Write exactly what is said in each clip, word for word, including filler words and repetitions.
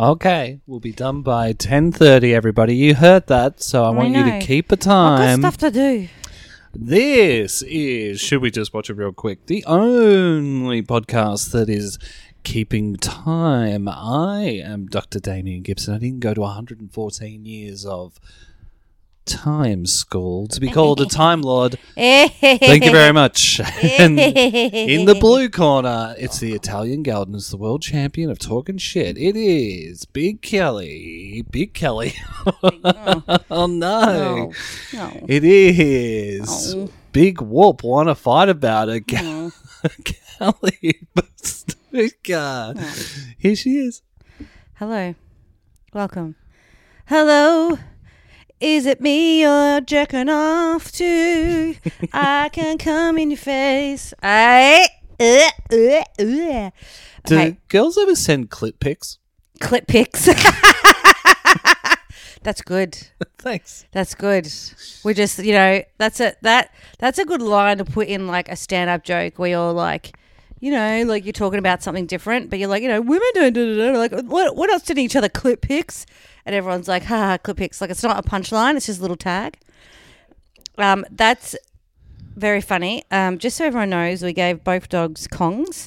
Okay, we'll be done by ten thirty, everybody. You heard that, so I, I want know. you to keep a time. I've got stuff to do. This is, should we just watch it real quick, the only podcast that is keeping time. I am Doctor Damien Gibson. I didn't go to one hundred fourteen years of time school to be called a Time Lord. Thank you very much. And in the blue corner, it's the Italian Galdness, the world champion of talking shit. It is Big Kelly. Big Kelly. Oh, no. No. No. It is No. Big Whoop. Want to fight about it. No. Kelly Bastuka. No. Here she is. Hello. Welcome. Hello. Is it me you're jerking off to? I can come in your face. I. Uh, uh, uh. Do Okay. girls ever send clip pics? Clip pics. That's good. Thanks. That's good. We just, you know, that's a that that's a good line to put in like a stand-up joke where you're like, you know, like you're talking about something different, but you're like, you know, women don't do it. Like, what? We're not sending each other clip pics, and everyone's like, ha, ha, clip pics. Like, it's not a punchline; it's just a little tag. Um, that's very funny. Um, just so everyone knows, we gave both dogs Kongs.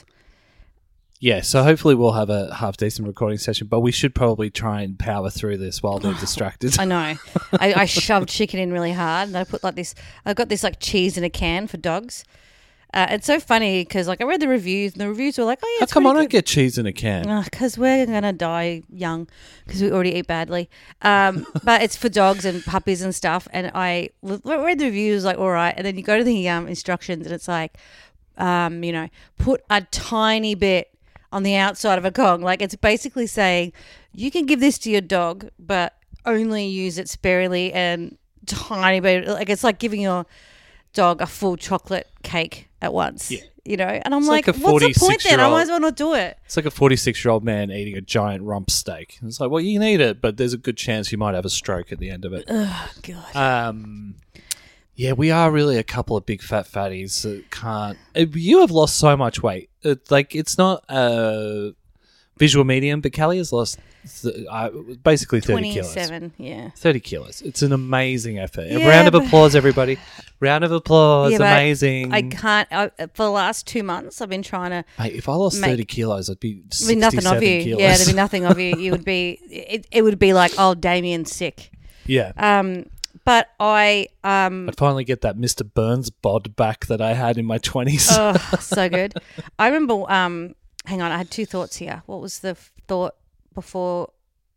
Yeah, so hopefully we'll have a half decent recording session, but we should probably try and power through this while they're distracted. I know. I, I shoved chicken in really hard, and I put like this. I got this like cheese in a can for dogs. Uh, it's so funny because like I read the reviews, and the reviews were like, "Oh yeah, How it's come I pretty don't good." get cheese in a can? Because we're gonna die young because we already eat badly. Um, but it's for dogs and puppies and stuff. And I l- read the reviews like, all right, and then you go to the um, instructions, and it's like, um, you know, put a tiny bit on the outside of a Kong. Like it's basically saying you can give this to your dog, but only use it sparingly and tiny bit. Like it's like giving your dog a full chocolate cake at once. Yeah. You know, and I'm It's like, like a what's the point then? I forty-six-year-old might as well not do it. It's like a forty-six-year-old man eating a giant rump steak. It's like, well, you can eat it, but there's a good chance you might have a stroke at the end of it. Oh, God. Um, yeah, we are really a couple of big fat fatties that can't... Uh, You have lost so much weight. It, like, it's not a visual medium, but Callie has lost th- uh, basically thirty kilos. twenty-seven, yeah. thirty kilos. It's an amazing effort. A Yeah, round of but- applause, everybody. Round of applause. Yeah, but amazing. I can't. I, for the last two months, I've been trying to. Mate, if I lost make- thirty kilos, I'd be There'd be nothing of you. kilos. Yeah, there'd be nothing of you. You would be. It, it would be like, oh, Damien's sick. Yeah. Um, but I um. I'd finally get that Mister Burns bod back that I had in my twenties. Oh, so good. I remember. Um, hang on, I had two thoughts here. What was the f- thought before?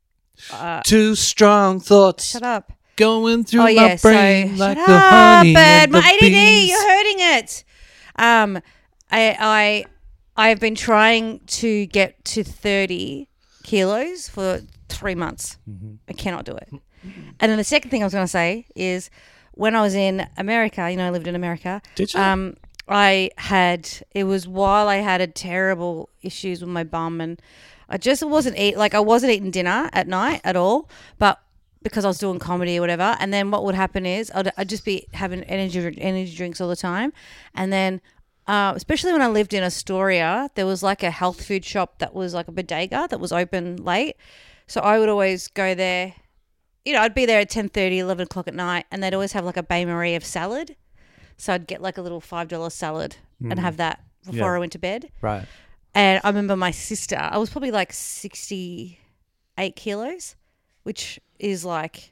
Uh, Two strong thoughts shut up. going through Oh my yeah, brain so like shut the up, honey bird. and the My A D D, bees. you're hurting it. Um, I I I have been trying to get to thirty kilos for three months. Mm-hmm. I cannot do it. And then the second thing I was going to say is when I was in America, you know, I lived in America. Did you? Um, I had it was while I had a terrible issues with my bum, and I just wasn't eat like I wasn't eating dinner at night at all, but because I was doing comedy or whatever. And then what would happen is I'd, I'd just be having energy energy drinks all the time, and then uh, especially when I lived in Astoria, there was like a health food shop that was like a bodega that was open late, so I would always go there. You know, I'd be there at ten thirty, eleven o'clock at night, and they'd always have like a Bain Marie of salad. So I'd get like a little five dollar salad mm. and have that before Yeah. I went to bed. Right. And I remember my sister, I was probably like sixty-eight kilos, which is like,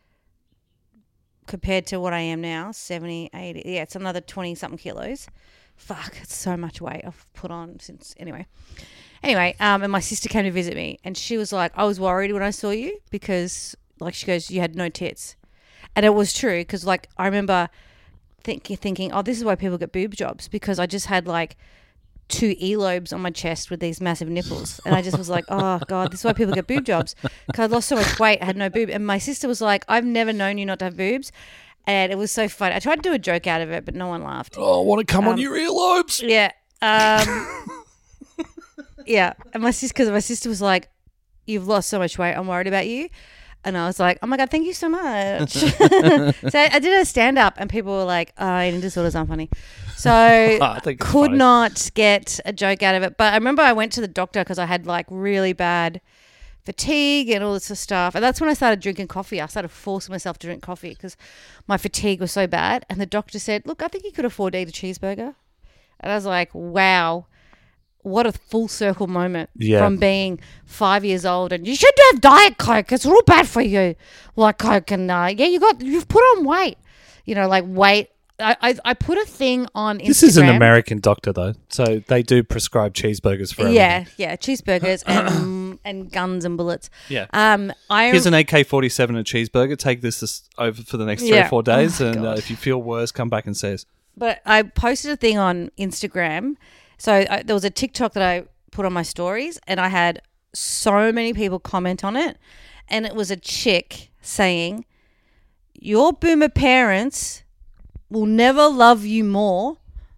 compared to what I am now, seventy, eighty. Yeah, it's another twenty-something kilos. Fuck, it's so much weight I've put on since, anyway. Anyway, um, and my sister came to visit me, and she was like, I was worried when I saw you because, like, she goes, you had no tits. And it was true because, like, I remember thinking, thinking, oh, this is why people get boob jobs, because I just had, like, two earlobes on my chest with these massive nipples. And I just was like, oh, God, this is why people get boob jobs, because I lost so much weight, I had no boob. And my sister was like, I've never known you not to have boobs. And it was so funny. I tried to do a joke out of it, but no one laughed. Oh, I want to come Um, on your earlobes. Yeah. Um, yeah. And my sister, because my sister was like, you've lost so much weight, I'm worried about you. And I was like, oh, my God, thank you so much. So I, I did a stand-up, and people were like, oh, eating disorders aren't funny. So I think it's could funny. not get a joke out of it. But I remember I went to the doctor because I had, like, really bad fatigue and all this sort of stuff. And that's when I started drinking coffee. I started forcing myself to drink coffee because my fatigue was so bad. And the doctor said, look, I think you could afford to eat a cheeseburger. And I was like, wow, what a full circle moment Yeah. from being five years old. And you should have Diet Coke. It's real bad for you. Like Coke and, uh, yeah, you got, you've put on weight. You know, like weight. I, I, I put a thing on Instagram. This is an American doctor, though, so they do prescribe cheeseburgers for everything. Yeah, yeah, cheeseburgers and and guns and bullets. Yeah. Um, I Here's an A K forty-seven and a cheeseburger. Take this this over for the next three Yeah. or four days, Oh, and uh, God. if you feel worse, come back and see us. But I posted a thing on Instagram. So I, there was a TikTok that I put on my stories, and I had so many people comment on it, and it was a chick saying, "Your boomer parents will never love you more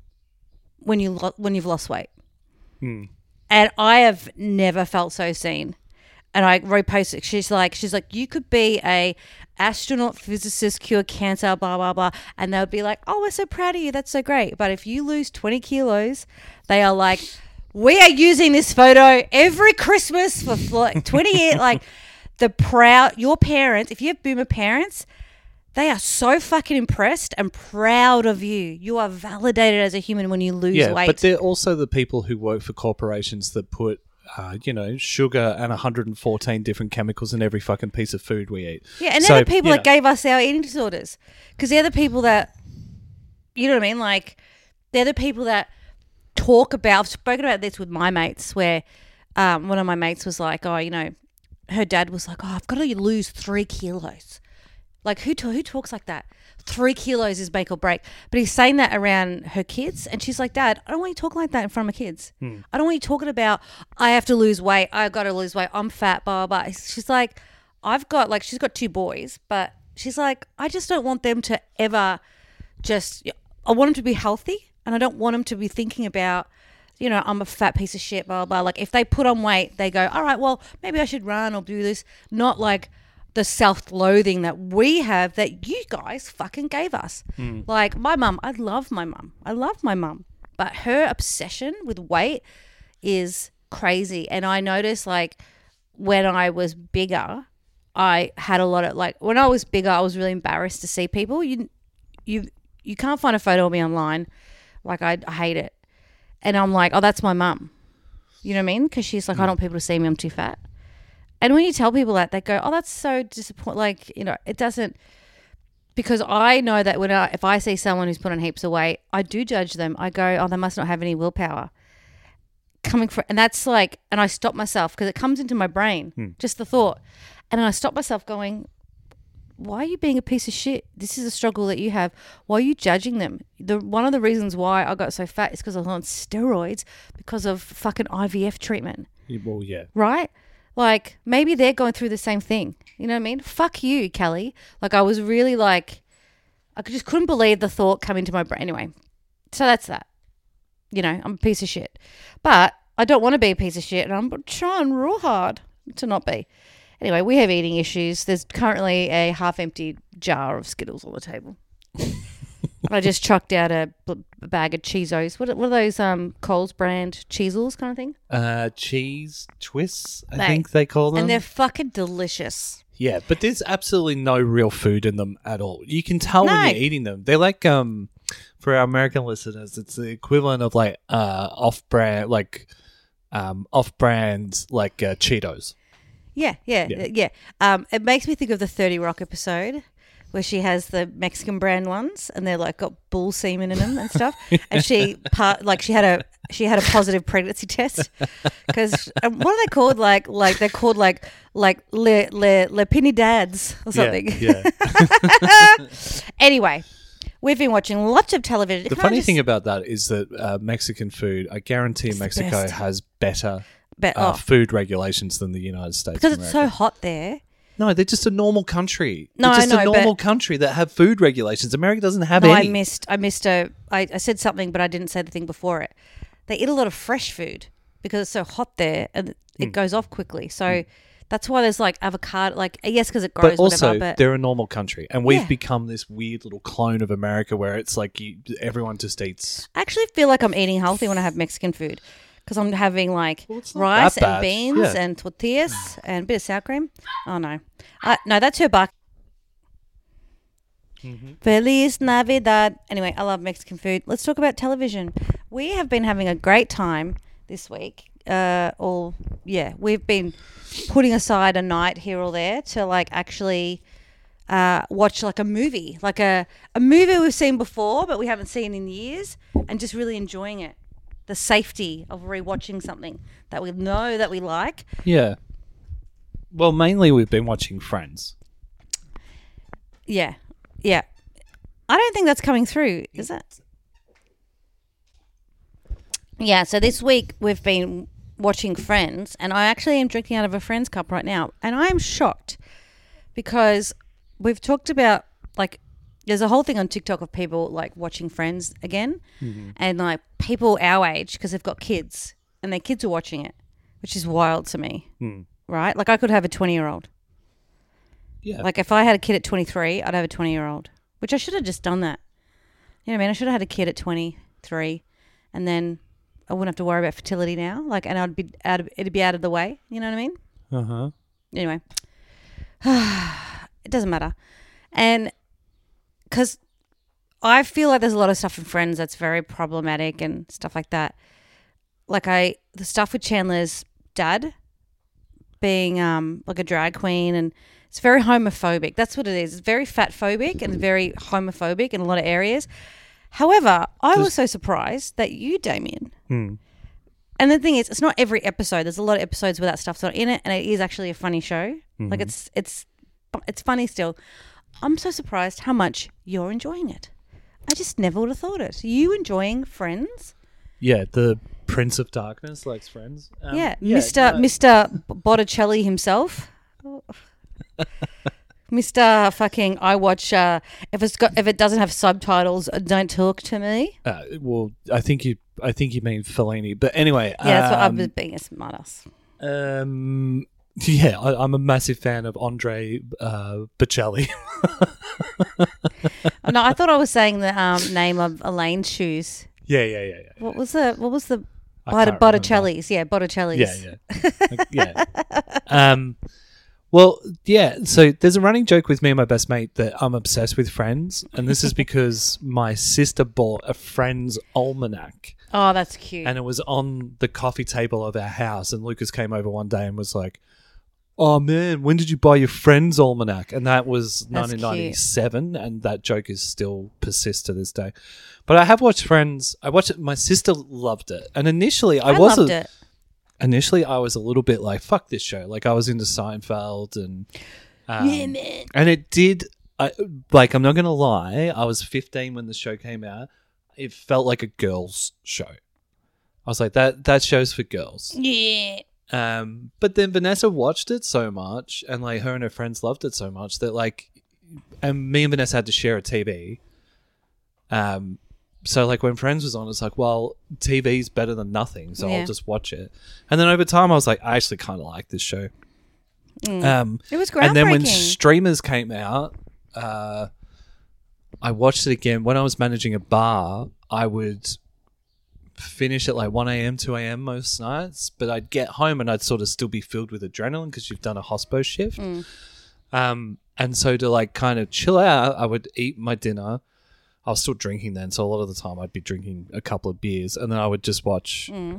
when you lo- when you've lost weight." Hmm. And I have never felt so seen. And I reposted. She's like, she's like, you could be a astronaut, physicist, cure cancer, blah blah blah, and they'll be like, oh, we're so proud of you. That's so great. But if you lose twenty kilos, they are like, we are using this photo every Christmas for like twenty years. Like the proud, your parents. If you have boomer parents, they are so fucking impressed and proud of you. You are validated as a human when you lose Yeah, weight. but they're also the people who work for corporations that put, uh, you know, sugar and one hundred fourteen different chemicals in every fucking piece of food we eat. Yeah, and So, they're the people you that know, gave us our eating disorders. Because they're the people that, you know what I mean? Like, they're the people that talk about, I've spoken about this with my mates, where um, one of my mates was like, oh, you know, her dad was like, oh, I've got to lose three kilos. Like, who who talks like that? Three kilos is make or break. But he's saying that around her kids. And she's like, Dad, I don't want you talking like that in front of my kids. Hmm. I don't want you talking about, I have to lose weight. I got to lose weight. I'm fat, blah, blah, blah. She's like, I've got, like, she's got two boys. But she's like, I just don't want them to ever just, I want them to be healthy. And I don't want them to be thinking about, you know, I'm a fat piece of shit, blah, blah, blah. Like, if they put on weight, they go, all right, well, maybe I should run or do this. Not like the self-loathing that we have that you guys fucking gave us. Hmm. Like my mum, I love my mum. I love my mum. But her obsession with weight is crazy. And I noticed like when I was bigger, I had a lot of like when I was bigger, I was really embarrassed to see people. You you you can't find a photo of me online. Like I, I hate it. And I'm like, oh, that's my mum. You know what I mean? Because she's like, I don't want people to see me. I'm too fat. And when you tell people that, they go, oh, that's so disappointing. Like, you know, it doesn't, because I know that when I, if I see someone who's put on heaps of weight, I do judge them. I go, oh, they must not have any willpower. Coming from, and that's like, and I stop myself because it comes into my brain, Hmm. just the thought. And then I stop myself going, why are you being a piece of shit? This is a struggle that you have. Why are you judging them? The one of the reasons why I got so fat is because I was on steroids because of fucking I V F treatment. Yeah, well, yeah. Right? Like, maybe they're going through the same thing. You know what I mean? Fuck you, Kelly. Like, I was really like, I just couldn't believe the thought come into my brain. Anyway, so that's that. You know, I'm a piece of shit. But I don't want to be a piece of shit, and I'm trying real hard to not be. Anyway, we have eating issues. There's currently a half-empty jar of Skittles on the table. I just chucked out a, a bag of Cheezos. What, what are those um, Coles brand Cheezels kind of thing? Uh, cheese twists, I They- think they call them. And they're fucking delicious. Yeah, but there's absolutely no real food in them at all. You can tell when No. you're eating them. They're like, um, for our American listeners, it's the equivalent of like uh, off-brand, like um, off-brand, like uh, Cheetos. Yeah, yeah, Yeah. yeah. Um, it makes me think of the thirty Rock episode where she has the Mexican brand ones and they're like got bull semen in them and stuff. And she part like she had a she had a positive pregnancy test because um, what are they called? Like like they're called like like le le le pini dads or something. Yeah. yeah. Anyway, we've been watching lots of television. The Can I funny just- thing about that is that uh, Mexican food, I guarantee It's the Mexico best. has better but, uh, oh, food regulations than the United States. because of it's so America. hot there. No, they're just a normal country. No, they're I just know, a but- normal country that have food regulations. America doesn't have No, any. I missed. I missed a. I, I said something, but I didn't say the thing before it. They eat a lot of fresh food because it's so hot there, and it Hmm. goes off quickly. So that's why there's like avocado. Like yes, because it grows. But also, whatever, but they're a normal country, and we've Yeah. become this weird little clone of America where it's like you, everyone just eats. I actually feel like I'm eating healthy when I have Mexican food because I'm having like Well, it's not rice that and bad. beans Yeah. and tortillas and a bit of sour cream. Oh no, uh, no, that's her buck. Mm-hmm. Feliz Navidad. Anyway, I love Mexican food. Let's talk about television. We have been having a great time this week. Uh, all yeah, we've been putting aside a night here or there to like actually uh, watch like a movie, like a a movie we've seen before but we haven't seen in years, and just really enjoying it. The safety of rewatching something that we know that we like. Yeah. Well, mainly we've been watching Friends. Yeah, yeah. I don't think that's coming through, is it? Yeah, so this week we've been watching Friends, and I actually am drinking out of a Friends cup right now, and I am shocked because we've talked about, like, there's a whole thing on TikTok of people, like, watching Friends again, mm-hmm. and, like, people our age, because they've got kids, and their kids are watching it, which is wild to me, mm. right? Like, I could have a twenty-year-old. Yeah. Like, if I had a kid at twenty-three, I'd have a twenty-year-old, which I should have just done that. You know what I mean? I should have had a kid at twenty-three, and then I wouldn't have to worry about fertility now, like, and I'd be out of, it'd be out of the way. You know what I mean? Uh huh. Anyway, it doesn't matter, and because I feel like there's a lot of stuff in Friends that's very problematic and stuff like that. Like I, the stuff with Chandler's dad being um like a drag queen, and it's very homophobic. That's what it is. It's very fat phobic and very homophobic in a lot of areas. However, I was so surprised that you, Damien, Hmm. and the thing is, it's not every episode. There's a lot of episodes where that stuff's not in it, and it is actually a funny show. Mm-hmm. Like it's it's it's funny still. I'm so surprised how much you're enjoying it. I just never would have thought it. You enjoying Friends? Yeah, the Prince of Darkness likes Friends. Um, yeah, Mister no. Mister Botticelli himself. Mister fucking I watch uh, if it's got if it doesn't have subtitles, don't talk to me. Uh, well, I think you I think you mean Fellini, but anyway. Yeah, that's um, what I was being a smartass. Um, yeah, I, I'm a massive fan of Andre uh, Bocelli. Oh, no, I thought I was saying the um, name of Elaine's shoes. Yeah, yeah, yeah, yeah. What was the what was the I Bott- can't Botticelli's? Yeah, Botticelli's. Yeah, yeah, yeah. Um, well, yeah. So there's a running joke with me and my best mate that I'm obsessed with Friends, and this is because my sister bought a Friends almanac. Oh, that's cute. And it was on the coffee table of our house, and Lucas came over one day and was like, "Oh man, when did you buy your Friends almanac?" And that was That's nineteen ninety-seven, and that joke is still persists to this day. But I have watched Friends. I watched it. My sister loved it, and initially I, I was loved a, it. Initially, I was a little bit like, "Fuck this show!" Like I was into Seinfeld, and um, Yeah, man. and it did. I like. I'm not gonna lie. I was fifteen when the show came out. It felt like a girls' show. I was like, that that show's for girls. Yeah. Um, but then Vanessa watched it so much, and like her and her friends loved it so much that like, and me and Vanessa had to share a T V. Um, so like when Friends was on, it's like, well, T V's better than nothing, so Yeah. I'll just watch it. And then over time, I was like, I actually kind of like this show. Mm. Um, It was groundbreaking. and then when streamers came out, uh, I watched it again. When I was managing a bar, I would finish at like one a.m., two a.m. most nights, but I'd get home and I'd sort of still be filled with adrenaline because you've done a hospo shift. Mm. Um, and so to like kind of chill out, I would eat my dinner. I was still drinking then, so a lot of the time I'd be drinking a couple of beers, and then I would just watch Mm.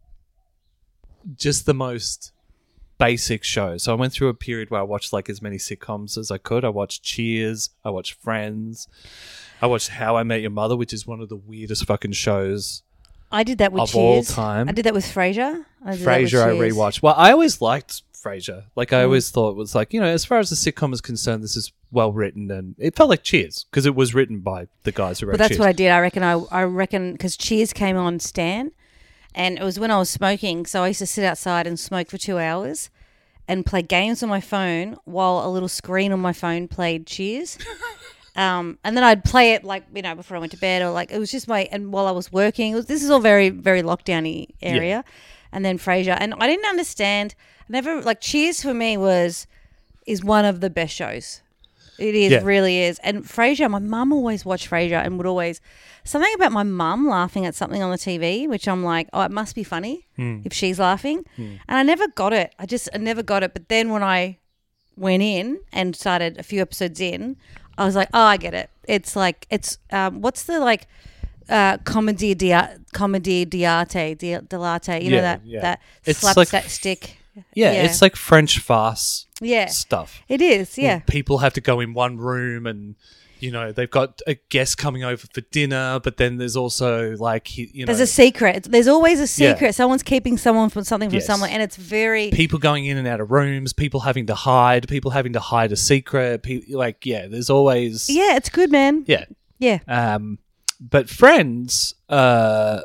just the most basic shows. So I went through a period where I watched like as many sitcoms as I could. I watched Cheers, I watched Friends, I watched How I Met Your Mother, which is one of the weirdest fucking shows I did that with of Cheers. all time. I did that with Frasier. I did Frasier that I with Cheers. rewatched. Well, I always liked Frasier. Like I Mm. always thought it was like, you know, as far as the sitcom is concerned, this is well written, and it felt like Cheers because it was written by the guys who wrote But that's Cheers. what I did. I reckon. I I reckon because Cheers came on Stan, and it was when I was smoking. So I used to sit outside and smoke for two hours, and play games on my phone while a little screen on my phone played Cheers. Um, and then I'd play it like, you know, before I went to bed, or like it was just my, and while I was working, it was, this is all very, very lockdowny area. And then Frasier, and I didn't understand, I never, like Cheers for me was, is one of the best shows. It is, Yeah. really is. And Frasier, my mum always watched Frasier and would always something about my mum laughing at something on the T V, which I'm like, oh, it must be funny Mm. if she's laughing. Mm. And I never got it. I just I never got it. But then when I went in and started a few episodes in, I was like, oh, I get it. It's like it's um, what's the like uh, comedy dia- comedy diarte di- dell'arte? You know Yeah, that yeah. that It's slap like- that stick. Yeah, Yeah. it's like French farce Yeah, stuff. it is. Where Yeah. people have to go in one room and, you know, they've got a guest coming over for dinner, but then there's also like, he- you know, There's a secret. It's- There's always a Yeah. secret. Someone's keeping someone from something from Yes. someone, and it's very people going in and out of rooms, people having to hide, people having to hide a secret. Pe- like, yeah, there's always. yeah. It's good, man. Yeah. Yeah. Um, but Friends, uh,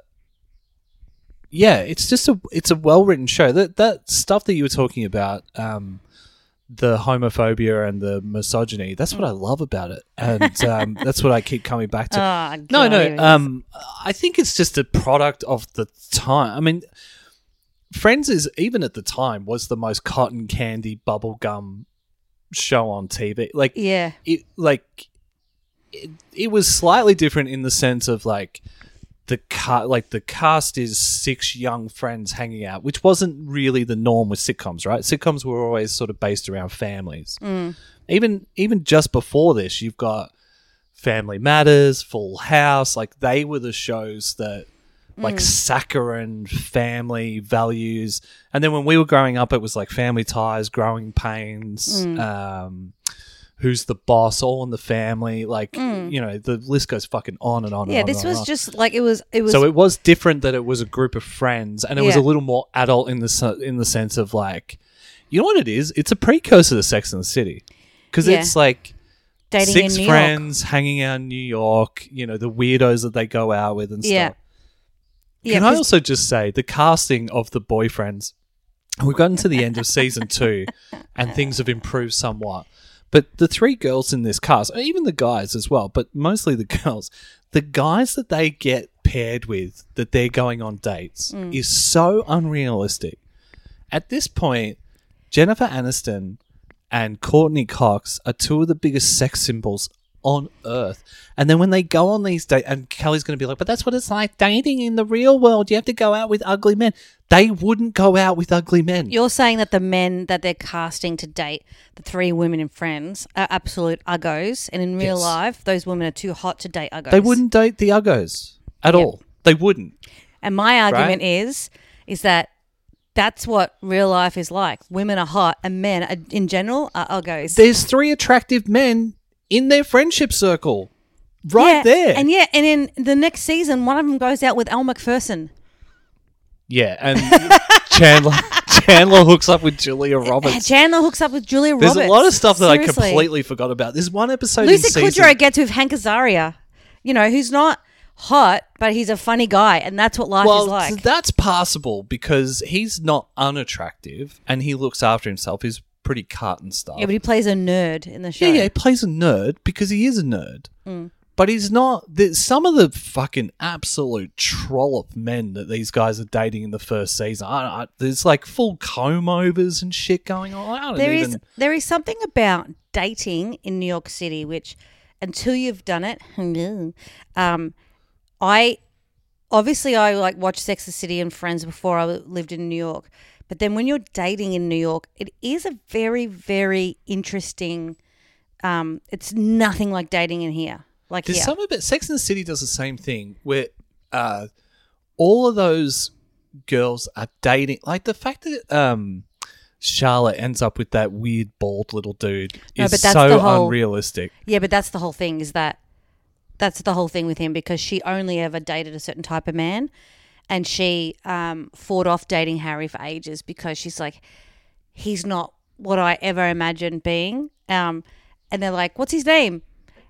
yeah, it's just a it's a well written show. That that stuff that you were talking about, um, the homophobia and the misogyny. That's what I love about it, and um, that's what I keep coming back to. Oh, no, God, no. it is. Um, I think it's just a product of the time. I mean, Friends is even at the time was the most cotton candy bubblegum show on T V. Like, yeah. it like it, it was slightly different in the sense of like the ca- like the cast is six young friends hanging out, which wasn't really the norm with sitcoms, right? Sitcoms were always sort of based around families. Mm. Even even just before this, you've got Family Matters, Full House. Like they were the shows that like Mm. saccharine family values. And then when we were growing up, it was like Family Ties, Growing Pains, Mm. um, Who's the Boss, All in the Family. Like, Mm. you know, the list goes fucking on and on Yeah. and on. This and on was and on. just like it was. It was. So it was different that it was a group of friends, and it was Yeah. a little more adult in the se- in the sense of like, you know what it is? It's a precursor to Sex and the City, because Yeah. it's like dating six in New friends hanging out in New York. You know, the weirdos that they go out with and Yeah. stuff. Yeah. Can I 'cause- also just say the casting of the boyfriends? We've gotten to the end of season two, and things have improved somewhat. But the three girls in this cast, even the guys as well, but mostly the girls, the guys that they get paired with, that they're going on dates, Mm. is so unrealistic. At this point, Jennifer Aniston and Courtney Cox are two of the biggest sex symbols on earth. And then when they go on these dates, and Kelly's going to be like, but that's what it's like dating in the real world. You have to go out with ugly men. They wouldn't go out with ugly men. You're saying that the men that they're casting to date the three women in Friends are absolute uggos, and in real Yes. life, those women are too hot to date uggos. They wouldn't date the uggos at Yep. all. They wouldn't. And my argument is, is that that's what real life is like. Women are hot, and men, are, in general, are uggos. There's three attractive men in their friendship circle. Right Yeah, there. And yeah, and in the next season, one of them goes out with Elle McPherson. Yeah, and Chandler Chandler hooks up with Julia Roberts. Chandler hooks up with Julia There's Roberts. a lot of stuff that Seriously. I completely forgot about. There's one episode in Lucy season... Kudrow gets with Hank Azaria, you know, who's not hot, but he's a funny guy, and that's what life well, is like. that's possible because he's not unattractive and he looks after himself. He's pretty cut and stuff. Yeah, but he plays a nerd in the show. yeah, yeah, he plays a nerd because he is a nerd. Mm. But he's not... The, some of the fucking absolute trollop men that these guys are dating in the first season, I, I, there's like full comb-overs and shit going on. I don't There even... is there is something about dating in New York City which, until you've done it, um, I obviously I like watched Sex and the City and Friends before I lived in New York, but then when you're dating in New York, it is a very very interesting. Um, it's nothing like dating in here. Like There's here. some of it. Sex and the City does the same thing where uh, all of those girls are dating. Like the fact that um, Charlotte ends up with that weird bald little dude No, is but that's so the whole- unrealistic. Yeah, but that's the whole thing is that that's the whole thing with him because she only ever dated a certain type of man and she um, fought off dating Harry for ages because she's like, he's not what I ever imagined being. Um, and they're like, what's his name?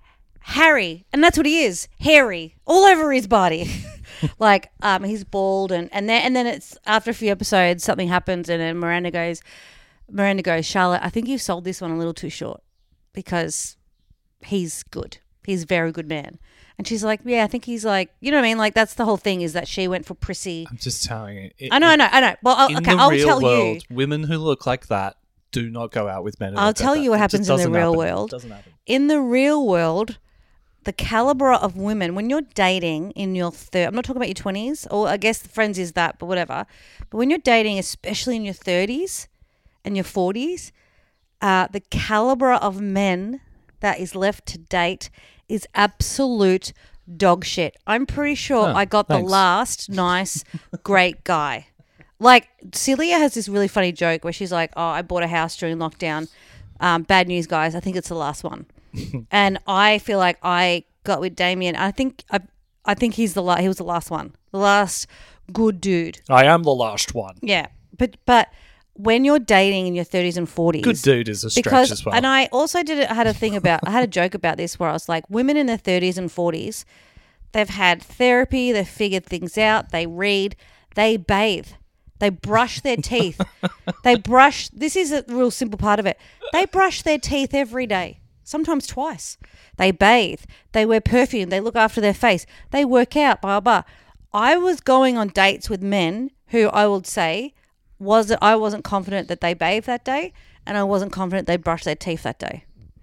Harry. And that's what he is. Hairy. All over his body. like, um, he's bald and, and then and then it's after a few episodes something happens and then Miranda goes Miranda goes, Charlotte, I think you've sold this one a little too short because he's good. He's a very good man. And she's like, yeah, I think he's like, you know what I mean? Like, that's the whole thing is that she went for prissy. I'm just telling you. It, I know, I know, I know. Well, I'll, in okay, the I'll real tell world, you. women who look like that do not go out with men. I'll tell you what It happens just in the doesn't real happen. world. It doesn't happen. In the real world, the caliber of women, when you're dating in your third, I'm not talking about your twenties, or I guess friends is that, but whatever. But when you're dating, especially in your thirties and your forties, uh, the caliber of men that is left to date is absolute dog shit. I'm pretty sure Oh, I got thanks. the last nice, great guy. Like, Celia has this really funny joke where she's like, oh, I bought a house during lockdown. Um, bad news, guys. I think it's the last one. And I feel like I got with Damien. I think I, I think he's the la- he was the last one, the last good dude. I am the last one. Yeah, but but when you're dating in your thirties and forties, Good dude is a stretch because as well. and I also did I had a thing about I had a joke about this where I was like, women in their thirties and forties, they've had therapy, they've figured things out, they read, they bathe. They brush their teeth. They brush. This is a real simple part of it. They brush their teeth every day, sometimes twice. They bathe. They wear perfume. They look after their face. They work out, blah, blah. I was going on dates with men who I would say was that I wasn't confident that they bathed that day, and I wasn't confident they brushed their teeth that day.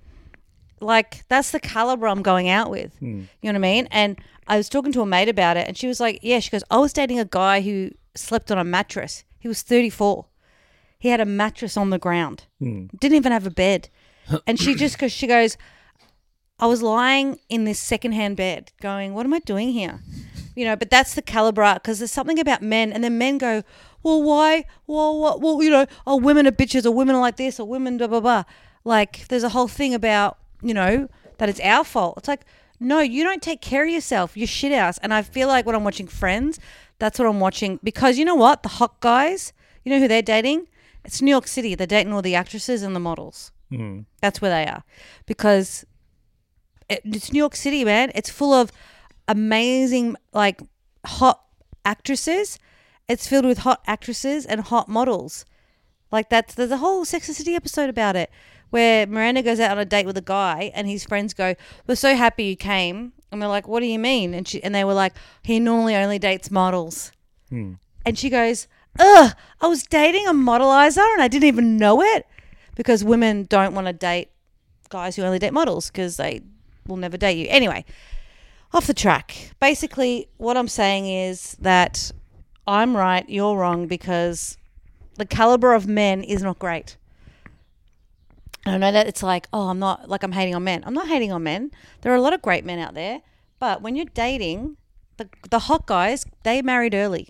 Like, that's the caliber I'm going out with. Hmm. You know what I mean? And I was talking to a mate about it, and she was like, yeah, she goes, I was dating a guy who slept on a mattress. He was thirty-four. He had a mattress on the ground. Hmm. Didn't even have a bed. And she just, because she goes, I was lying in this secondhand bed going, what am I doing here? You know, but that's the caliber, because there's something about men, and then men go, well, why? Well, what? Well, you know, oh, women are bitches, or women are like this, or women blah, blah, blah. Like, there's a whole thing about, you know, that it's our fault. It's like, no, you don't take care of yourself. You're shit house. And I feel like when I'm watching Friends, that's what I'm watching, because you know what? The hot guys, you know who they're dating? It's New York City. They're dating all the actresses and the models. Mm. That's where they are, because it, it's New York City, man. It's full of amazing, like, hot actresses. It's filled with hot actresses and hot models. Like, that's, there's a whole Sex and the City episode about it, where Miranda goes out on a date with a guy and his friends go, we're so happy you came. And we're like, what do you mean? And she and they were like, he normally only dates models. Hmm. And she goes, ugh, I was dating a modelizer and I didn't even know it, because women don't want to date guys who only date models because they will never date you. Anyway, off the track. Basically, what I'm saying is that I'm right, you're wrong, because the caliber of men is not great. I know that it's like, oh, I'm not, like I'm hating on men. I'm not hating on men. There are a lot of great men out there. But when you're dating, the the hot guys, they married early.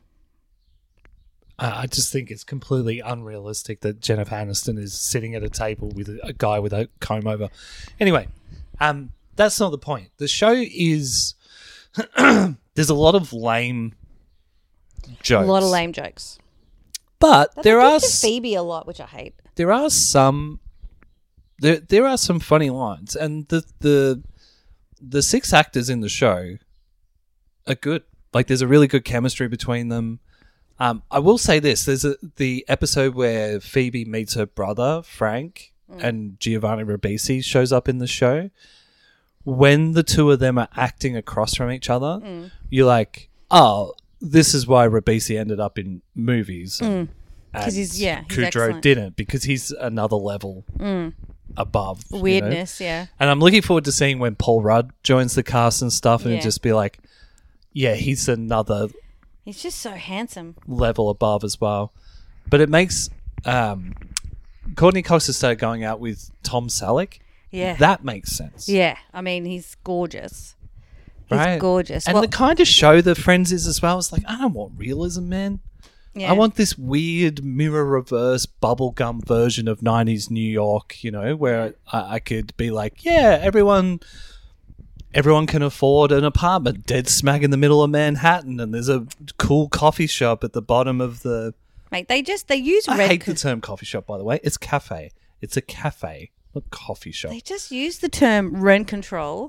I I just think it's completely unrealistic that Jennifer Aniston is sitting at a table with a, a guy with a comb over. Anyway, um, that's not the point. The show is there's a lot of lame jokes. A lot of lame jokes. but But there they do are to s- Phoebe a lot, which I hate. there are some there there are some funny lines, and the the the six actors in the show are good. Like, there's a really good chemistry between them. Um, I will say this: there's a, the episode where Phoebe meets her brother Frank, Mm. and Giovanni Ribisi shows up in the show. When the two of them are acting across from each other, Mm. you're like, oh, this is why Ribisi ended up in movies. Mm. And 'Cause he's- yeah, he's Kudrow excellent. didn't, because he's another level Mm. above you know? Weirdness, yeah. And I'm looking forward to seeing when Paul Rudd joins the cast and stuff, and Yeah. just be like, yeah, he's another He's just so handsome. level above as well. But it makes um, Courtney Cox has started going out with Tom Selleck. Yeah. That makes sense. Yeah. I mean, he's gorgeous. He's Right. gorgeous. And Well, the kind of show the Friends is as well. It's like, I don't want realism, man. yeah. I want this weird mirror reverse bubblegum version of nineties New York, you know, where I, I could be like, yeah, everyone everyone can afford an apartment dead smack in the middle of Manhattan, and there's a cool coffee shop at the bottom of the... Mate, they just, they use I red... hate co- the term coffee shop, by the way. It's cafe. It's a cafe, not coffee shop. They just use the term rent control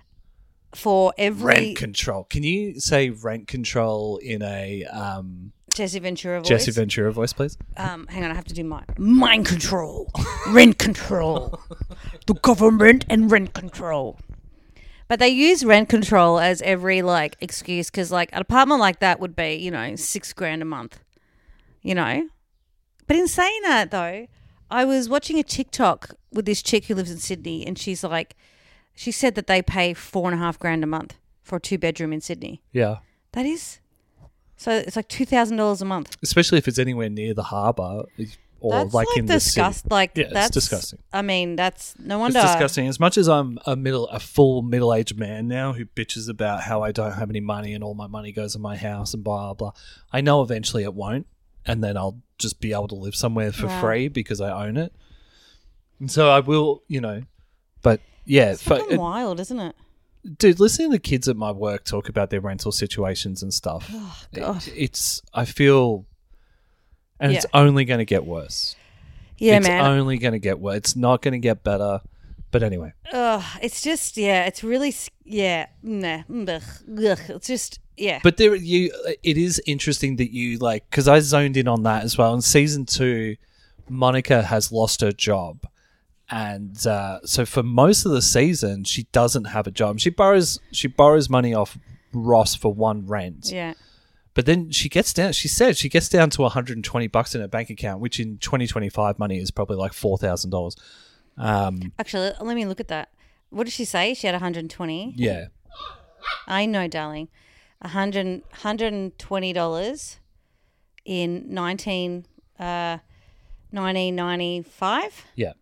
for every... Rent control. Can you say rent control in a um, Jesse Ventura voice. Jesse Ventura voice, please? Um, hang on, I have to do mine. Mind control. Rent control. The government and rent control. But they use rent control as every, like, excuse, because, like, an apartment like that would be, you know, six grand a month, you know? But in saying that, though, I was watching a TikTok with this chick who lives in Sydney, and she's like, she said that they pay four and a half grand a month for a two bedroom in Sydney. Yeah. That is, so it's like two thousand dollars a month. Especially if it's anywhere near the harbour or That's like, like in disgust. the city. Like Yeah, that's it's disgusting. I mean, that's no wonder. It's disgusting. As much as I'm a middle, a full middle-aged man now who bitches about how I don't have any money and all my money goes in my house and blah, blah, I know eventually it won't, and then I'll just be able to live somewhere for Wow. free because I own it. And so I will, you know, but yeah. It's fu- fucking it- wild, isn't it? dude, listening to the kids at my work talk about their rental situations and stuff, Oh, God. it- it's, I feel, and it's Yeah. only going to get worse. Yeah, it's man. only going to get worse. It's not going to get better. But anyway. Ugh, it's just, yeah, it's really, s- yeah, nah, ugh, ugh, it's just, yeah. But there, you, it is interesting that you like, because I zoned in on that as well. In season two, Monica has lost her job, and uh, so for most of the season, she doesn't have a job. She borrows, she borrows money off Ross for one rent. Yeah. But then she gets down. She said she gets down to one hundred twenty bucks in her bank account, which in twenty twenty-five money is probably like four thousand dollars. Um, Actually, let- let me look at that. What did she say? She had one hundred twenty. yeah, I know, darling. one hundred, one hundred twenty dollars in nineteen, uh, nineteen ninety-five. yeah.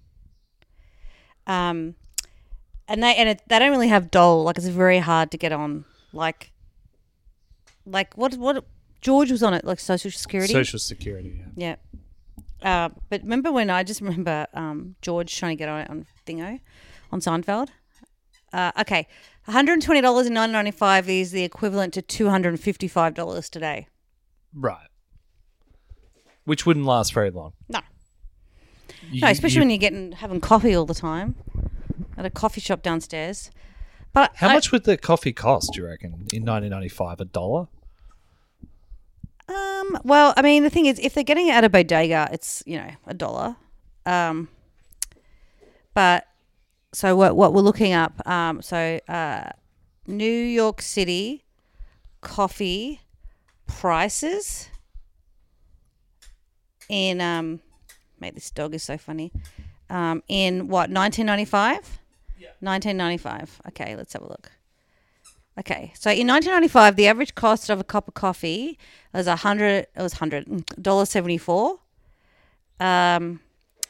Um, and they and it, they don't really have Dole. Like, it's very hard to get on. Like, like what what George was on it, like Social Security. Social Security. Yeah. Yeah. Uh, but remember when I just remember um, George trying to get on it on Thingo, on Seinfeld? Uh, okay. one hundred twenty dollars in nineteen ninety-five is the equivalent to two hundred fifty-five dollars today. Right. Which wouldn't last very long. No. You- No, especially you- when you're getting having coffee all the time at a coffee shop downstairs. But How I- much would the coffee cost, do you reckon, in nineteen ninety-five? A dollar? Um, well, I mean, the thing is, if they're getting it at a bodega, it's, you know, a dollar. Um, but so what what we're looking up, um, so uh, New York City coffee prices in um, mate, this dog is so funny. Um, in what nineteen ninety-five? Yeah. nineteen ninety-five. Okay, let's have a look. Okay, so in nineteen ninety-five, the average cost of a cup of coffee was a hundred. It was hundred dollars seventy four. Um.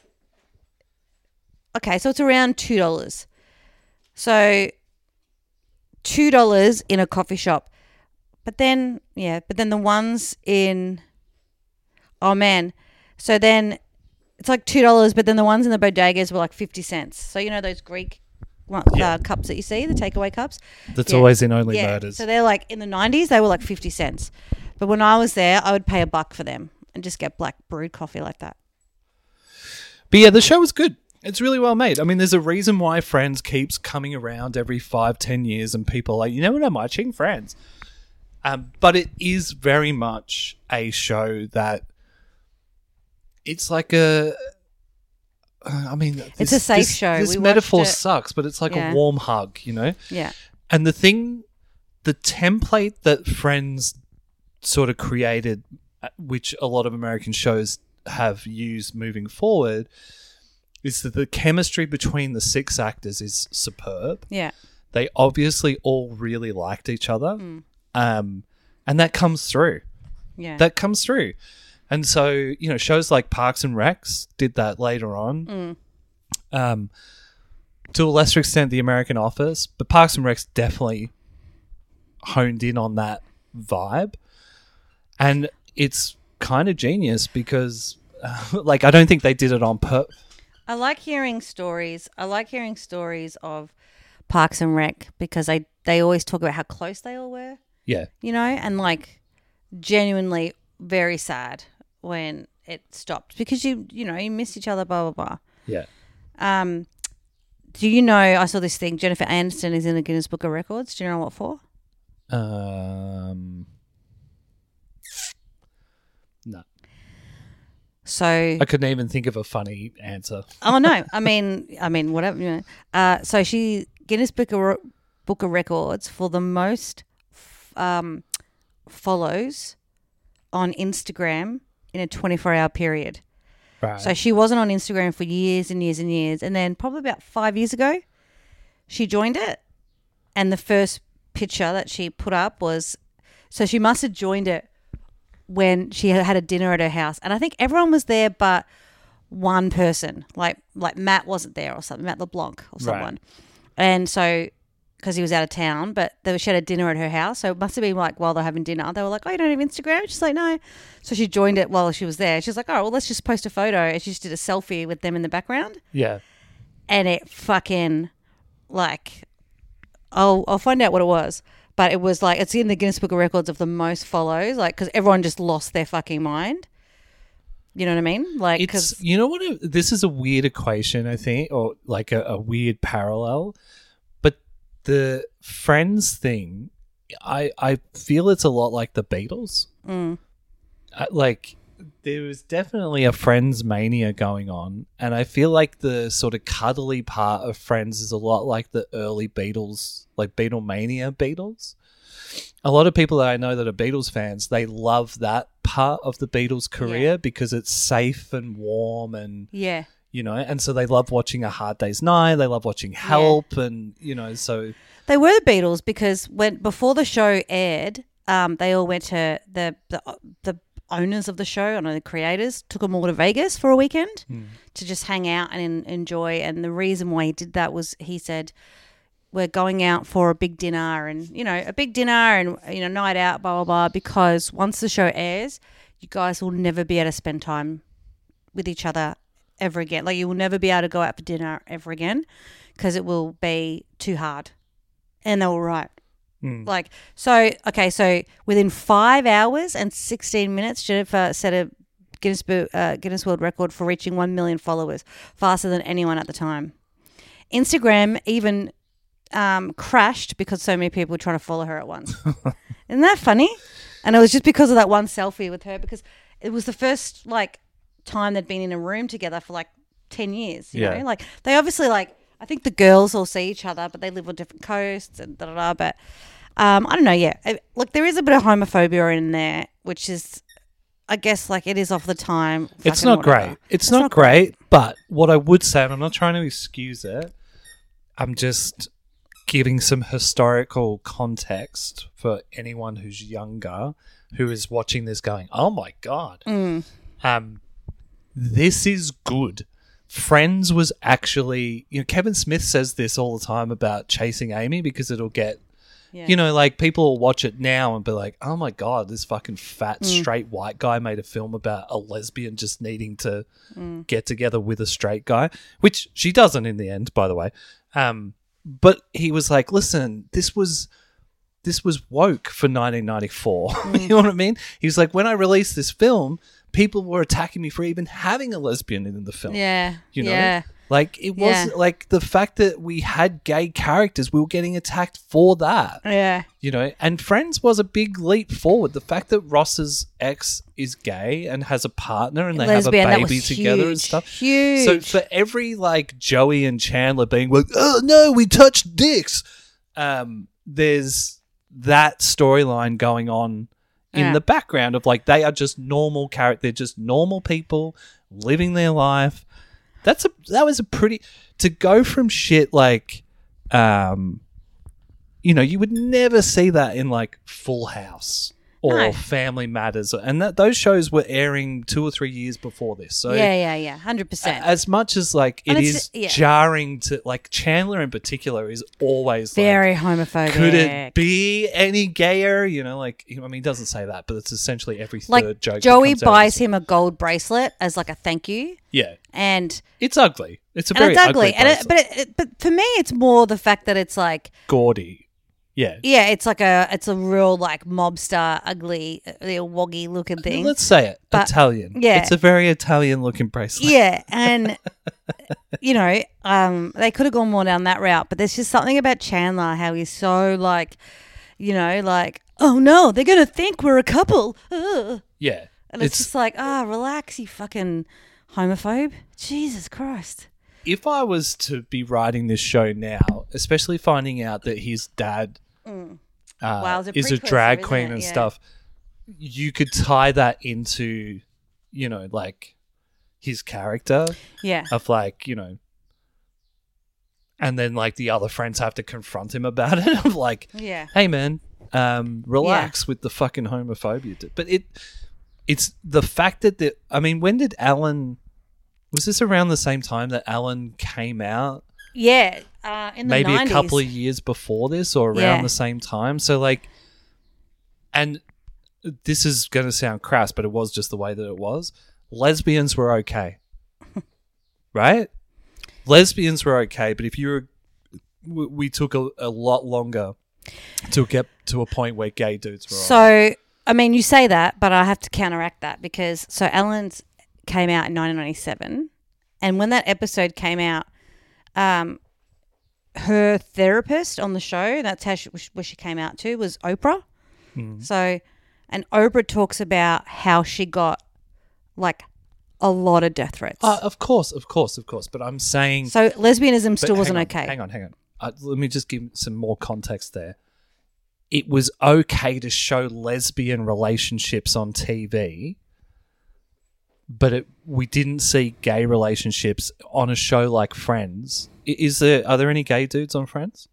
Okay, so it's around two dollars. So two dollars in a coffee shop, but then yeah, but then the ones in. Oh man, so then it's like two dollars, but then the ones in the bodegas were like fifty cents. So you know those Greek. Uh, Yeah. cups that you see, the takeaway cups. That's Yeah. always in Only Yeah, Murders. so they're like in the nineties, they were like fifty cents. But when I was there, I would pay a buck for them and just get black brewed coffee like that. But yeah, the show was good. It's really well made. I mean, there's a reason why Friends keeps coming around every five, ten years, and people are like, you know what, I'm watching Friends. Um, but it is very much a show that it's like a. I mean, It's this- a safe this- show. This We metaphor watched it- sucks, but it's like Yeah. a warm hug, you know. Yeah. And the thing, the template that Friends sort of created, uh, which a lot of American shows have used moving forward, is that the chemistry between the six actors is superb. Yeah. They obviously all really liked each other. Mm. Um, and that comes through. Yeah. That comes through. And so, you know, shows like Parks and Recs did that later on. Mm. Um, to a lesser extent, The American Office, but Parks and Recs definitely honed in on that vibe. And it's kind of genius because, uh, like, I don't think they did it on purpose. I like hearing stories. I like hearing stories of Parks and Rec because they, they always talk about how close they all were, Yeah. you know, and like genuinely very sad when it stopped because you, you know, you miss each other, blah, blah, blah. Yeah. Um, do you know, I saw this thing, Jennifer Aniston is in the Guinness Book of Records. Do you know what for? Um, no. So, I couldn't even think of a funny answer. oh no, I mean, I mean, whatever. You know. Uh, so she Guinness Book of, Re- Book of Records for the most f- um, follows on Instagram in a twenty-four hour period. Right. So she wasn't on Instagram for years and years and years. And then probably about five years ago, she joined it. And the first picture that she put up was, so she must have joined it when she had had a dinner at her house. And I think everyone was there but one person. Like like Matt wasn't there or something, Matt LeBlanc or someone. Right. And so, because he was out of town, but they were, she had a dinner at her house. So it must have been like while they're having dinner. They were like, oh, you don't have Instagram? She's like, no. So she joined it while she was there. She's like, oh, well, let's just post a photo. And she just did a selfie with them in the background. Yeah. And it fucking, like, I'll, I'll find out what it was. But it was like, it's in the Guinness Book of Records of the most follows, like, because everyone just lost their fucking mind. You know what I mean? Like, It's, because you know what? It, this is a weird equation, I think, or like a, a weird parallel. But the Friends thing, I I feel it's a lot like the Beatles. mm, Uh, like, there was definitely a Friends mania going on, and I feel like the sort of cuddly part of Friends is a lot like the early Beatles, like Beatlemania Beatles. A lot of people that I know that are Beatles fans, they love that part of the Beatles' career Yeah. because it's safe and warm and, yeah. you know, and so they love watching A Hard Day's Night, they love watching Help and, you know, so... They were the Beatles because when before the show aired, um, they all went to the the the owners of the show, I know the creators, took them all to Vegas for a weekend to just hang out and en- enjoy. And the reason why he did that was he said, we're going out for a big dinner and, you know, a big dinner and, you know, night out, blah, blah, blah, because once the show airs, you guys will never be able to spend time with each other ever again. Like, you will never be able to go out for dinner ever again because it will be too hard. And they were right. Mm. Like, so, okay, so within five hours and sixteen minutes, Jennifer set a Guinness, Bo- uh, Guinness World Record for reaching one million followers, faster than anyone at the time. Instagram even um, crashed because so many people were trying to follow her at once. Isn't that funny? And it was just because of that one selfie with her, because it was the first, like, time they'd been in a room together for, like, ten years, you Yeah. know? Like, they obviously, like, I think the girls all see each other, but they live on different coasts and da da da. But um, I don't know. Yeah, it, look, there is a bit of homophobia in there, which is, I guess, like, it is off the time. It's fucking not whatever. great. It's, not, great, but what I would say, and I'm not trying to excuse it, I'm just giving some historical context for anyone who's younger who is watching this going, oh my God. Mm. Um, this is good. Friends was actually, you know, Kevin Smith says this all the time about Chasing Amy because it'll get, Yeah. you know, like people will watch it now and be like, oh my God, this fucking fat, Mm. straight white guy made a film about a lesbian just needing to Mm. get together with a straight guy, which she doesn't in the end, by the way. Um, but he was like, listen, this was this was woke for nineteen ninety-four. Mm. You know what I mean? He was like, when I released this film, people were attacking me for even having a lesbian in the film. Yeah. You know? Yeah. Like, it was Yeah. like the fact that we had gay characters, we were getting attacked for that. Yeah. You know, and Friends was a big leap forward. The fact that Ross's ex is gay and has a partner and they Lesbian, have that a baby was together and huge. stuff. Huge. So for every like Joey and Chandler being like, oh no, we touched dicks, um, there's that storyline going on in Yeah. the background of like they are just normal character, they're just normal people living their life. That's a that was a pretty to go from shit like, um, you know, you would never see that in like Full House or No. Family Matters, and that those shows were airing two or three years before this. So yeah, yeah, yeah. one hundred percent. as much as like it And is it's- yeah. jarring to like Chandler in particular is always Very like, homophobic. could it be any gayer? You know, like I mean, he doesn't say that, but it's essentially every third Like, joke. that Joey comes out of buys this- him a gold bracelet as like a thank you. Yeah, And it's ugly. It's a and very it's ugly, and it, bracelet. but it, it, but for me, it's more the fact that it's like, gaudy. Yeah. yeah, it's like a, it's a real like mobster, ugly, uh, little woggy looking thing. Let's say it. But- Italian. yeah. It's a very Italian looking bracelet. Yeah, and you know, um, they could have gone more down that route, but there's just something about Chandler, how he's so like, you know, like, oh no, they're gonna think we're a couple, Ugh. Yeah. and it's, It's, just like, ah, relax, you fucking homophobe, Jesus Christ. if I was to be writing this show now, especially finding out that his dad Mm. uh, Wow, it's a is a precursor, drag isn't queen it? and Yeah. stuff, you could tie that into, you know, like his character Yeah. of like, you know, and then like the other friends have to confront him about it of like, Yeah. hey man, um, relax with the fucking homophobia. But it, it's the fact that the, I mean, when did Alan, was this around the same time that Alan came out? Yeah. Uh, in the Maybe nineties. a couple of years before this or around Yeah. the same time. So like, and this is going to sound crass, but it was just the way that it was. Lesbians were okay. Right? Lesbians were okay, but if you were, we, we took a, a lot longer to get to a point where gay dudes were all right. So, I mean, you say that, but I have to counteract that because so Ellen's came out in nineteen ninety-seven, and when that episode came out, um, her therapist on the show, that's how she, where she came out to, was Oprah. Mm. So, and Oprah talks about how she got like a lot of death threats. Uh, of course, of course, of course. But I'm saying... So lesbianism but still hang wasn't on, okay. Hang on, hang on. Uh, let me just give some more context there. It was okay to show lesbian relationships on T V, but it, we didn't see gay relationships on a show like Friends. I- Is there? Are there any gay dudes on Friends?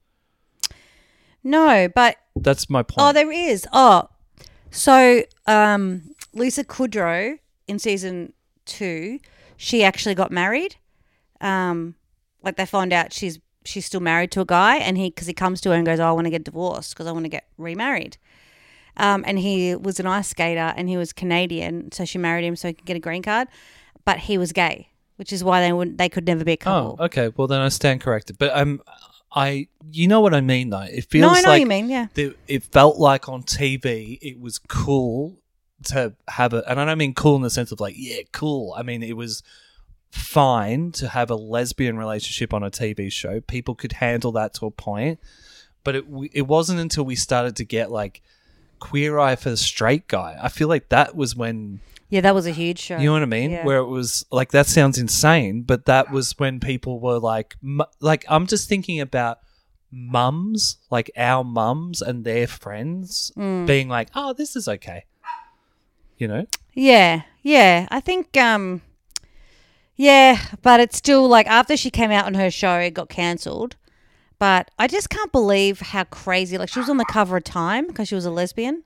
No, but That's my point. oh, there is. Oh, so um, Lisa Kudrow in season two, she actually got married. Um, like they find out she's she's still married to a guy, and he because he comes to her and goes, oh, "I want to get divorced because I want to get remarried." Um, and he was an ice skater, and he was Canadian, so she married him so he could get a green card. But he was gay, which is why they would they could never be a couple. Oh, okay. Well, then I stand corrected. But um, I, you know what I mean, though. It feels No, I know like what you mean, yeah. the- it felt like on T V it was cool to have a, and I don't mean cool in the sense of like, yeah, cool. I mean it was fine to have a lesbian relationship on a T V show. People could handle that to a point, but it it wasn't until we started to get like Queer Eye for the Straight Guy. I feel like that was when. Yeah, that was a huge show. You know what I mean? Yeah. Where it was like, that sounds insane, but that was when people were like, mu- like, I'm just thinking about mums, like our mums and their friends Mm. being like, oh, this is okay. You know? Yeah, yeah. I think, um, yeah, but it's still like after she came out on her show, it got cancelled. But I just can't believe how crazy. Like she was on the cover of Time because she was a lesbian.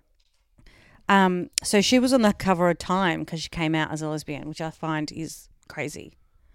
Um, so she was on the cover of Time because she came out as a lesbian, which I find is crazy.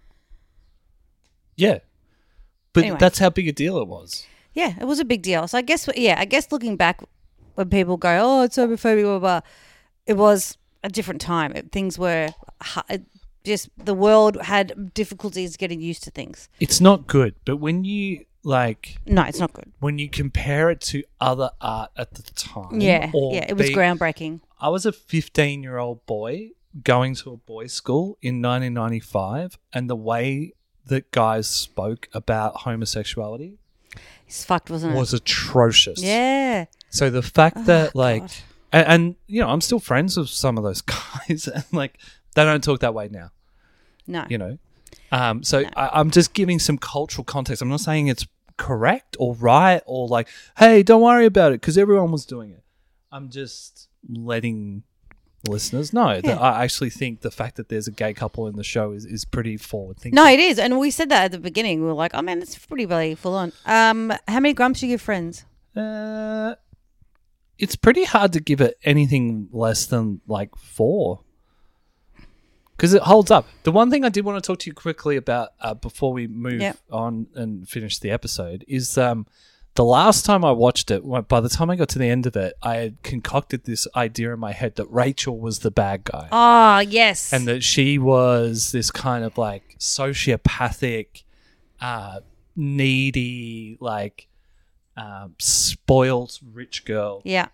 Yeah. But Anyway. that's how big a deal it was. Yeah, it was a big deal. So I guess, yeah, I guess looking back, when people go, "Oh, it's homophobic," blah blah, blah, it was a different time. It, things were ha- it just the world had difficulties getting used to things. It's not good, but when you like, No, it's not good. when you compare it to other art at the time, Yeah, or yeah, it was be- groundbreaking. I was a fifteen-year-old boy going to a boys' school in nineteen ninety-five, and the way that guys spoke about homosexuality It's fucked, wasn't it? was atrocious. Yeah. So the fact that, Oh, like, God. and, and, you know, I'm still friends with some of those guys, and, like, they don't talk that way now, No. you know? Um, so I, I'm just giving some cultural context. I'm not saying it's correct or right or like, hey, don't worry about it because everyone was doing it. I'm just letting listeners know Yeah. that I actually think the fact that there's a gay couple in the show is, is pretty forward thinking. No, it is, and we said that at the beginning. We were like, "Oh man, it's pretty really full on." Um, how many grumps do you give Friends? Uh, it's pretty hard to give it anything less than like four because it holds up. The one thing I did want to talk to you quickly about uh, before we move Yep. on and finish the episode is um, the last time I watched it, well, by the time I got to the end of it, I had concocted this idea in my head that Rachel was the bad guy. Oh yes, And that she was this kind of like sociopathic, uh, needy, like um, spoiled rich girl. yeah.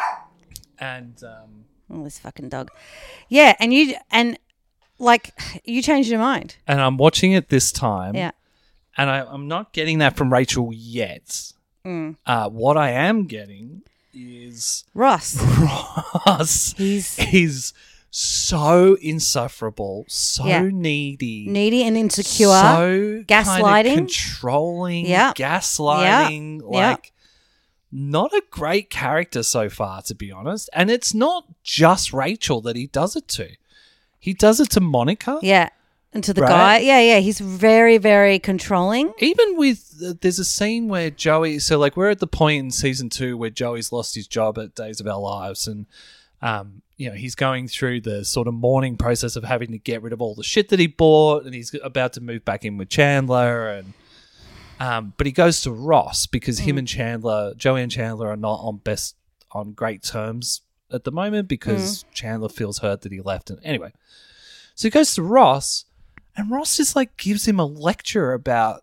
And um, Oh, this fucking dog. Yeah, and you and like you changed your mind. and I'm watching it this time. Yeah. And I, I'm not getting that from Rachel yet. Mm. Uh, what I am getting is Ross. Ross. He's He's so insufferable, so Yeah. needy. needy and insecure. So gaslighting. kind of controlling, Yeah. gaslighting, Yeah. like not a great character so far, to be honest. And it's not just Rachel that he does it to. He does it to Monica, yeah. And to the Right. guy, yeah, yeah, he's very, very controlling. Even with, uh, there's a scene where Joey, so like we're at the point in season two where Joey's lost his job at Days of Our Lives, and um, you know, he's going through the sort of mourning process of having to get rid of all the shit that he bought, and he's about to move back in with Chandler, and um, but he goes to Ross because him and Chandler, Joey and Chandler, are not on best on great terms at the moment because Chandler feels hurt that he left, and anyway, so he goes to Ross. And Ross just like gives him a lecture about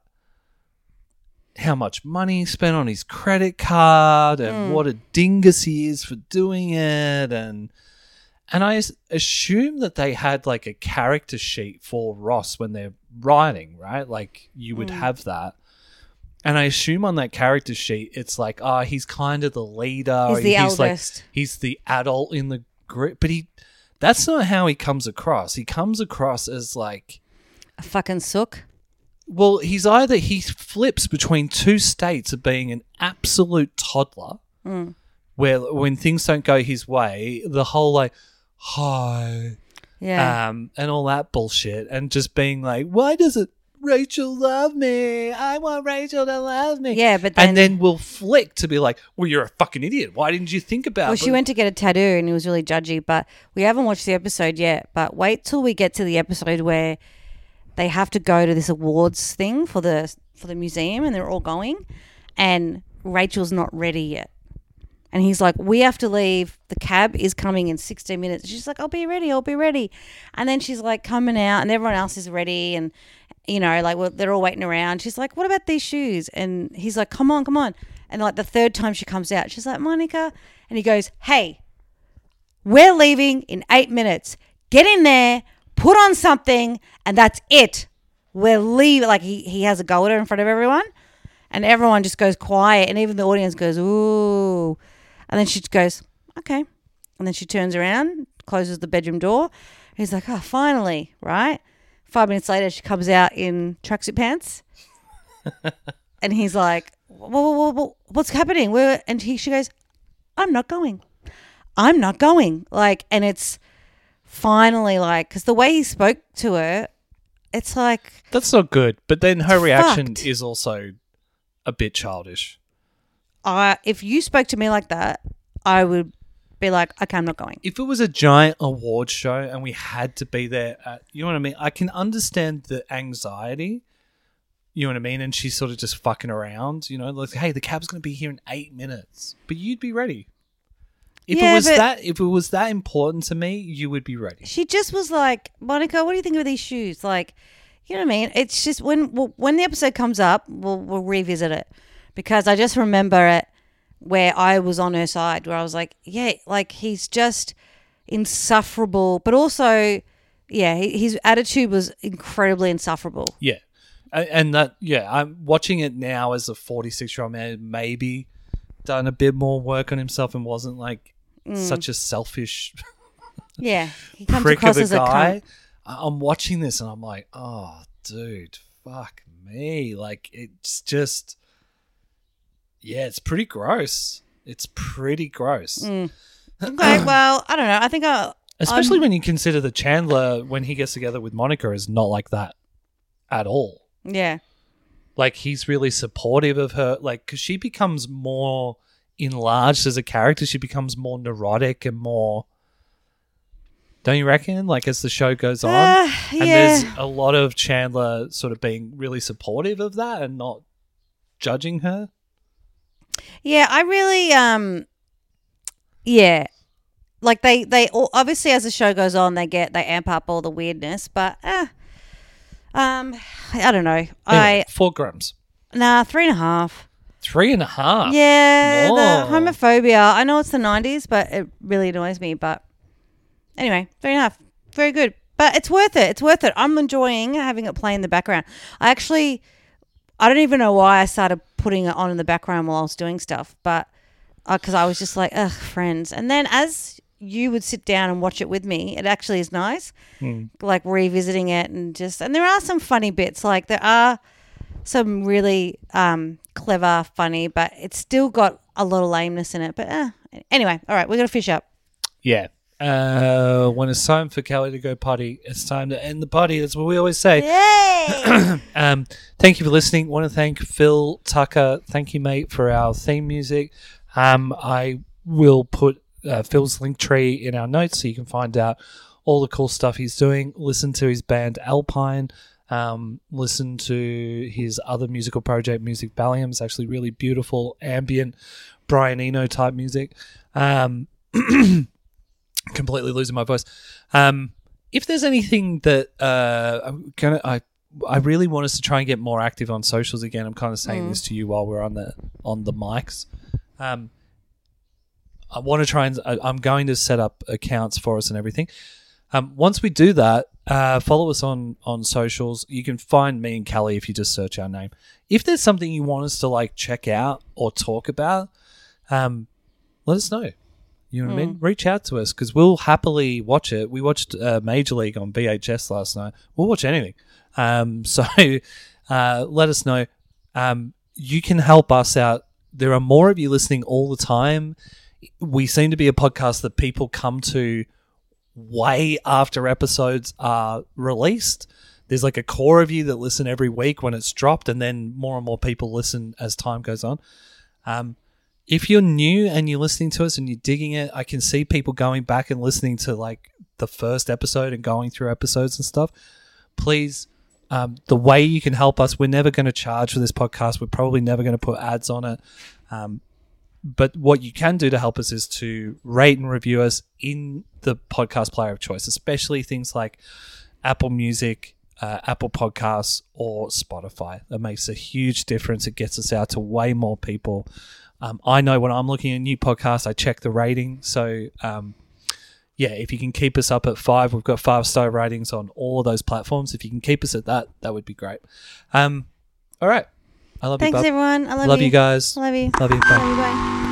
how much money he spent on his credit card and Mm. what a dingus he is for doing it. And and I as- assume that they had like a character sheet for Ross when they're writing, right? Like you would have that. And I assume on that character sheet, it's like, oh, he's kind of the leader. He's the like, eldest. he's the adult in the group. But he, that's not how he comes across. He comes across as like, A fucking sook. well, he's either he flips between two states of being an absolute toddler, Mm. where when things don't go his way, the whole like hi, Yeah. um, and all that bullshit, and just being like, why doesn't Rachel love me? I want Rachel to love me. Yeah, but then- and then we'll flick to be like, well, you're a fucking idiot. Why didn't you think about? Well, she it? went to get a tattoo and he was really judgy, but we haven't watched the episode yet. But wait till we get to the episode where they have to go to this awards thing for the for the museum, and they're all going, and Rachel's not ready yet. And he's like, we have to leave. The cab is coming in sixteen minutes. She's like, I'll be ready. I'll be ready. And then she's like coming out and everyone else is ready. And, you know, like well, they're all waiting around. She's like, what about these shoes? And he's like, come on, come on. And like the third time she comes out, she's like, Monica. And he goes, hey, we're leaving in eight minutes. Get in there, put on something, and that's it. We're leaving. Like he, he has a go at her in front of everyone. And everyone just goes quiet. And even the audience goes, ooh. And then she goes, okay. And then she turns around, closes the bedroom door. He's like, oh, finally, right? Five minutes later, she comes out in tracksuit pants. And he's like, whoa, whoa, whoa, whoa, what's happening? Where? And he, she goes, I'm not going. I'm not going. Like, and it's finally like, because the way he spoke to her, it's like, That's not good. But then her reaction fucked. is also a bit childish. I, if you spoke to me like that, I would be like, okay, I'm not going. If it was a giant award show and we had to be there, at, you know what I mean? I can understand the anxiety, you know what I mean? And she's sort of just fucking around, you know, like, hey, the cab's going to be here in eight minutes, but you'd be ready. If Yeah, it was but- that, if it was that important to me, you would be ready. She just was like, Monica, what do you think of these shoes? Like, you know what I mean? It's just when well, when the episode comes up, we'll we'll revisit it, because I just remember it where I was on her side, where I was like, yeah, like he's just insufferable, but also, yeah, he, his attitude was incredibly insufferable. Yeah. A- And that, yeah, I'm watching it now as a forty-six year old man, maybe done a bit more work on himself and wasn't like such a selfish Yeah, he comes prick across of a as a guy. cunt. I- I'm watching this and I'm like, oh, dude, fuck me. Like, it's just, yeah, it's pretty gross. It's pretty gross. Mm. Okay, well, I don't know. I think I, Especially I'm- when you consider that Chandler, when he gets together with Monica, is not like that at all. yeah, Like, he's really supportive of her. Like, because she becomes more enlarged as a character. She becomes more neurotic and more... Don't you reckon? Like, as the show goes on? Uh, And yeah. there's a lot of Chandler sort of being really supportive of that and not judging her. Yeah, I really, um, yeah, like they, they all, obviously as the show goes on, they get, they amp up all the weirdness, but, uh, um, I don't know. Anyway, I, four grams. nah, three and a half. Three and a half. Yeah, Whoa. the homophobia. I know it's the nineties, but it really annoys me. But anyway, three and a half. Very good. But it's worth it. It's worth it. I'm enjoying having it play in the background. I actually, I don't even know why I started putting it on in the background while I was doing stuff, but because I was just like, ugh, Friends. And then as you would sit down and watch it with me, it actually is nice, Hmm. like revisiting it and just, and there are some funny bits. Like there are some really um, clever, funny, but it's still got a lot of lameness in it. But uh, anyway, all right, we're going to fish up. Yeah. Uh, when it's time for Kelly to go potty, it's time to end the potty. That's what we always say. Yay! um, thank you for listening. Want to thank Phil Tucker. Thank you, mate, for our theme music. Um, I will put uh, Phil's link tree in our notes so you can find out all the cool stuff he's doing. Listen to his band Alpine. Um, listen to his other musical project, Music Ballium. It's actually really beautiful, ambient, Brian Eno type music. Um, completely losing my voice. Um, if there's anything that uh, I'm gonna, I, I really want us to try and get more active on socials again. I'm kind of saying mm. this to you while we're on the on the mics. Um, I want to try and I, I'm going to set up accounts for us and everything. Um, once we do that, uh, follow us on on socials. You can find me and Kelly if you just search our name. If there's something you want us to like check out or talk about, um, let us know. You know what mm. I mean? Reach out to us because we'll happily watch it. We watched uh, Major League on V H S last night. We'll watch anything. Um, so uh, let us know. Um, you can help us out. There are more of you listening all the time. We seem to be a podcast that people come to way after episodes are released. There's like a core of you that listen every week when it's dropped, and then more and more people listen as time goes on. Um, If you're new and you're listening to us and you're digging it, I can see people going back and listening to like the first episode and going through episodes and stuff. Please, um, the way you can help us, we're never going to charge for this podcast. We're probably never going to put ads on it. Um, but what you can do to help us is to rate and review us in the podcast player of choice, especially things like Apple Music, uh, Apple Podcasts, or Spotify. That makes a huge difference. It gets us out to way more people. Um, I know when I'm looking at a new podcast, I check the rating. So, um, yeah, if you can keep us up at five, we've got five-star ratings on all of those platforms. If you can keep us at that, that would be great. Um, all right. I love Thanks, you, Thanks, everyone. I love, love you. you guys. I love you. Love you. Bye. Love you. Bye.